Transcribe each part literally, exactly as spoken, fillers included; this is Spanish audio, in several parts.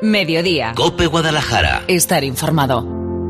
Mediodía. COPE Guadalajara. Estar informado.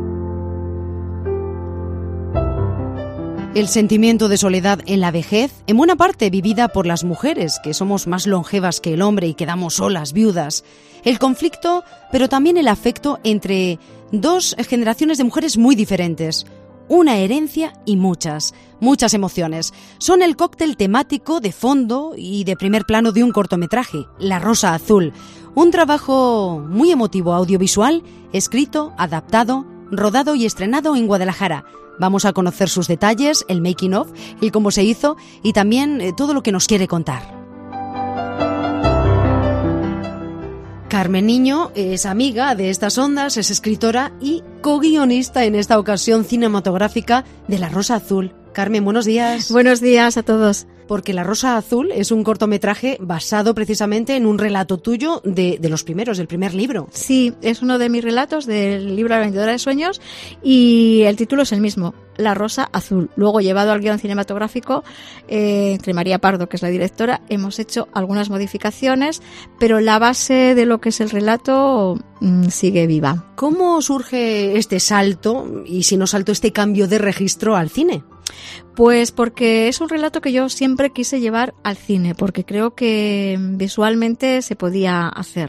El sentimiento de soledad en la vejez, en buena parte vivida por las mujeres, que somos más longevas que el hombre y quedamos solas, viudas. El conflicto, pero también el afecto entre dos generaciones de mujeres muy diferentes. Una herencia y muchas, muchas emociones. Son el cóctel temático de fondo y de primer plano de un cortometraje, La Rosa Azul. Un trabajo muy emotivo audiovisual, escrito, adaptado, rodado y estrenado en Guadalajara. Vamos a conocer sus detalles, el making of, el cómo se hizo y también eh, todo lo que nos quiere contar. Carmen Niño es amiga de estas ondas, es escritora y co-guionista en esta ocasión cinematográfica de La Rosa Azul. Carmen, buenos días. Buenos días a todos. Porque La Rosa Azul es un cortometraje basado precisamente en un relato tuyo de, de los primeros, del primer libro. Sí, es uno de mis relatos del libro La vendedora de sueños y el título es el mismo, La Rosa Azul. Luego, llevado al guión cinematográfico, eh, entre María Pardo, que es la directora, hemos hecho algunas modificaciones, pero la base de lo que es el relato mmm, sigue viva. ¿Cómo surge este salto, y si no salto, este cambio de registro al cine? Pues porque es un relato que yo siempre quise llevar al cine, porque creo que visualmente se podía hacer.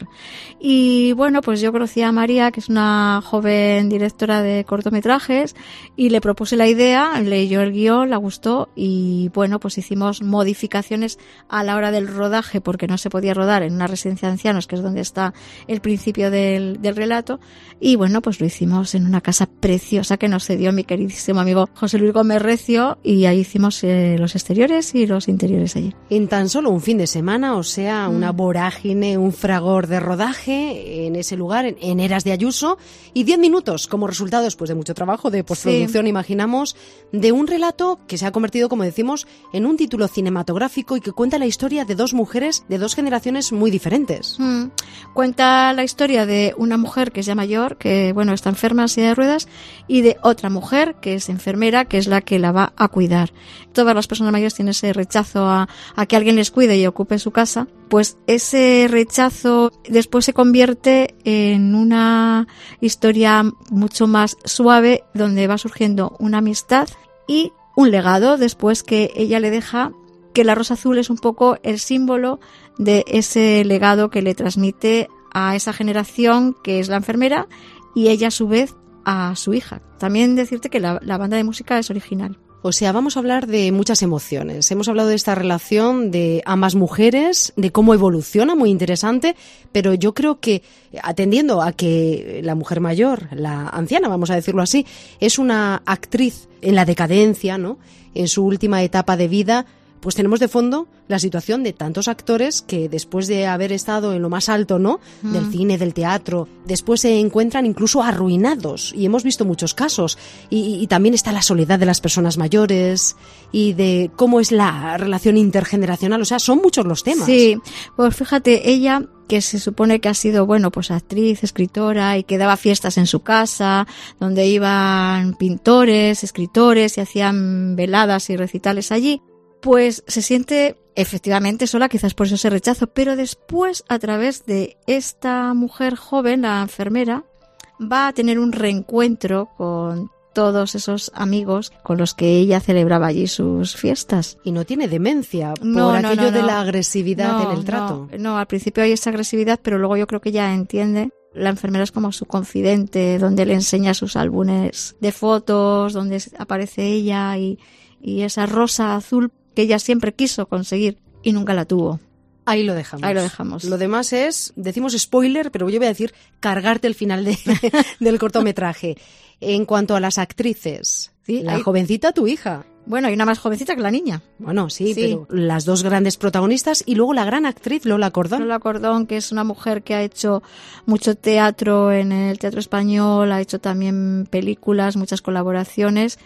Y bueno, pues yo conocí a María, que es una joven directora de cortometrajes, y le propuse la idea, leyó el guión, la gustó, y bueno, pues hicimos modificaciones a la hora del rodaje, porque no se podía rodar en una residencia de ancianos, que es donde está el principio del, del relato, y bueno, pues lo hicimos en una casa preciosa que nos cedió mi queridísimo amigo José Luis Gómez Recio, y ahí hicimos eh, los exteriores y los interiores allí. En tan solo un fin de semana, o sea, una vorágine, un fragor de rodaje en ese lugar, en, en Eras de Ayuso, y diez minutos como resultado, después de mucho trabajo de postproducción, sí. Imaginamos, de un relato que se ha convertido, como decimos, en un título cinematográfico y que cuenta la historia de dos mujeres de dos generaciones muy diferentes. Mm. Cuenta la historia de una mujer que es ya mayor, que bueno, está enferma en silla de ruedas, y de otra mujer que es enfermera, que es la que la va a cuidar. Todas las personas mayores tienen ese rechazo a, a que alguien les cuide y ocupe su casa. Pues ese rechazo después se convierte en una historia mucho más suave, donde va surgiendo una amistad y un legado después que ella le deja, que la rosa azul es un poco el símbolo de ese legado que le transmite a esa generación que es la enfermera y ella a su vez a su hija. También decirte que la, la banda de música es original. O sea, vamos a hablar de muchas emociones. Hemos hablado de esta relación de ambas mujeres, de cómo evoluciona, muy interesante, pero yo creo que, atendiendo a que la mujer mayor, la anciana, vamos a decirlo así, es una actriz en la decadencia, ¿no?, en su última etapa de vida, pues tenemos de fondo la situación de tantos actores que después de haber estado en lo más alto, ¿no?, mm. del cine, del teatro, después se encuentran incluso arruinados, y hemos visto muchos casos, y, y también está la soledad de las personas mayores y de cómo es la relación intergeneracional, o sea, son muchos los temas. Sí, pues fíjate, ella, que se supone que ha sido, bueno, pues actriz, escritora, y que daba fiestas en su casa, donde iban pintores, escritores y hacían veladas y recitales allí, pues se siente efectivamente sola, quizás por eso ese rechazo, pero después, a través de esta mujer joven, la enfermera, va a tener un reencuentro con todos esos amigos con los que ella celebraba allí sus fiestas. Y no tiene demencia por no, aquello no, no, de no. la agresividad no, en el trato. No, no, al principio hay esa agresividad, pero luego yo creo que ella entiende. La enfermera es como su confidente, donde le enseña sus álbumes de fotos, donde aparece ella y, y esa rosa azul que ella siempre quiso conseguir y nunca la tuvo. Ahí lo dejamos. Ahí lo dejamos. Lo demás es, decimos spoiler, pero yo voy a decir cargarte el final de, del cortometraje. En cuanto a las actrices, sí, la hay... jovencita, tu hija. Bueno, hay una más jovencita que la niña. Bueno, sí, sí, pero las dos grandes protagonistas y luego la gran actriz Lola Cordón. Lola Cordón, que es una mujer que ha hecho mucho teatro en el teatro español, ha hecho también películas, muchas colaboraciones.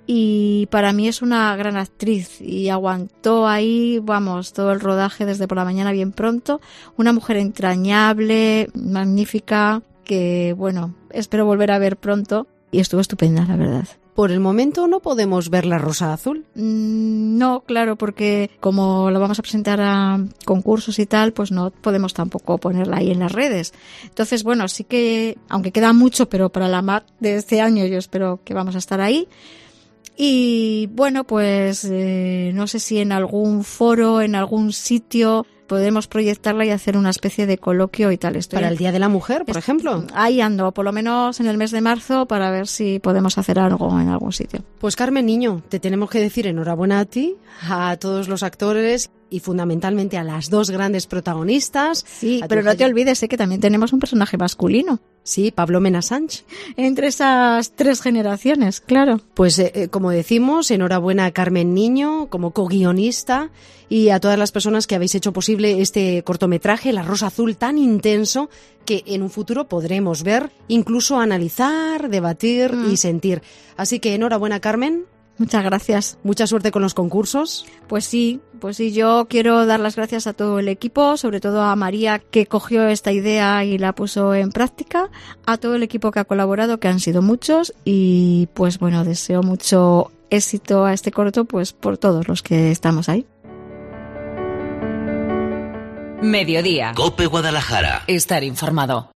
Y para mí es una gran actriz y aguantó ahí, vamos, todo el rodaje desde por la mañana bien pronto. Una mujer entrañable, magnífica, que bueno, espero volver a ver pronto. Y estuvo estupenda, la verdad. por el momento no podemos ver la rosa azul. Mm, no, claro, porque como lo vamos a presentar a concursos y tal, pues no podemos tampoco ponerla ahí en las redes. Entonces, bueno, sí que, aunque queda mucho, pero para la M A C de este año yo espero que vamos a estar ahí. Y bueno, pues eh, no sé si en algún foro, en algún sitio podemos proyectarla y hacer una especie de coloquio y tal. Estoy Para el Día de la Mujer, por ejemplo. Ahí ando, por lo menos en el mes de marzo, para ver si podemos hacer algo en algún sitio. Pues Carmen Niño, te tenemos que decir enhorabuena a ti, a todos los actores y fundamentalmente a las dos grandes protagonistas. Sí, pero no te olvides ¿eh? que también tenemos un personaje masculino. Sí, Pablo Mena Sánchez. Entre esas tres generaciones, claro. Pues eh, como decimos, enhorabuena a Carmen Niño como co-guionista y a todas las personas que habéis hecho posible este cortometraje, La Rosa Azul, tan intenso que en un futuro podremos ver, incluso analizar, debatir mm. y sentir. Así que enhorabuena, Carmen. Muchas gracias. Mucha suerte con los concursos. Pues sí, pues sí, yo quiero dar las gracias a todo el equipo, sobre todo a María que cogió esta idea y la puso en práctica, a todo el equipo que ha colaborado, que han sido muchos, y pues bueno, deseo mucho éxito a este corto, pues por todos los que estamos ahí. Mediodía. COPE Guadalajara. Estar informado.